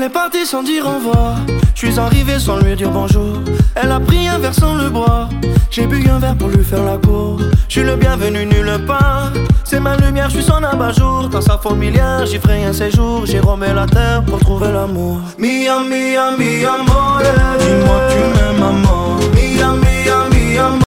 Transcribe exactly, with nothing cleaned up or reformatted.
Elle est partie sans dire au revoir. Je suis arrivé sans lui dire bonjour. Elle a pris un verre sans le boire. J'ai bu un verre pour lui faire la cour. Je suis le bienvenu nulle part. C'est ma lumière, je suis son abat-jour. Dans sa fourmilière, j'y ferai un séjour. J'ai remis la terre pour trouver l'amour. Mia, mia, mi amore. Dis-moi que tu m'aimes, maman.